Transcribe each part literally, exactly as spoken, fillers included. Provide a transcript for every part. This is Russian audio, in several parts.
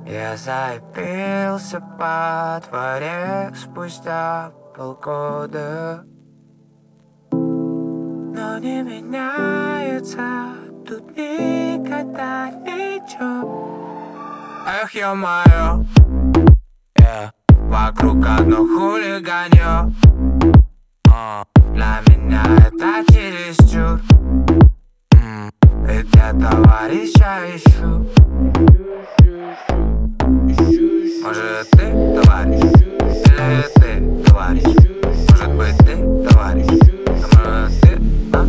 Я заебился по дворе спустя полгода, но не меняется тут никогда ничего. Эх, ё-моё, yeah. Вокруг одно хулиганье, uh. Для меня это чересчур, mm. Ведь я товарища ищу. Может ты товарищ, или ты товарищ? Может быть ты товарищ, а может ты, а?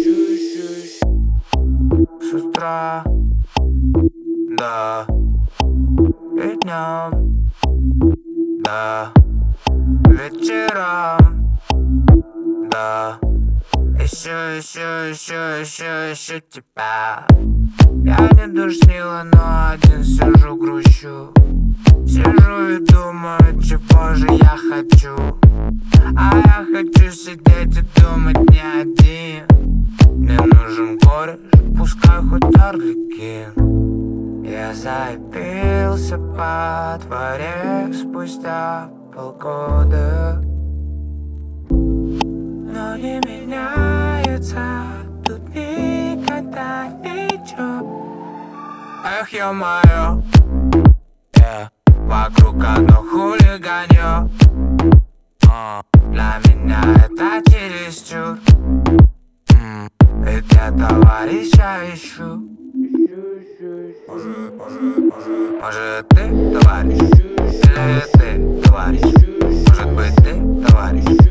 С утра, да, и днем, да, вечером, да. Ищу, ищу, ищу, ищу, ищу тебя. Я не душнила, но один сижу, грущу. Сижу и думаю, чего же я хочу. А я хочу сидеть и думать не один. Мне нужен кореш, пускай хоть Арлекин. Я заебился по дворе спустя полгода, но не меняется тут никогда ничего. Эх, ё-моё, yeah. Вокруг одно хулиганье, uh. Для меня это чересчур, mm. Ведь я товарища ищу. Может, может, может. Может ты товарищ, или ты товарищ? Может быть ты товарищ?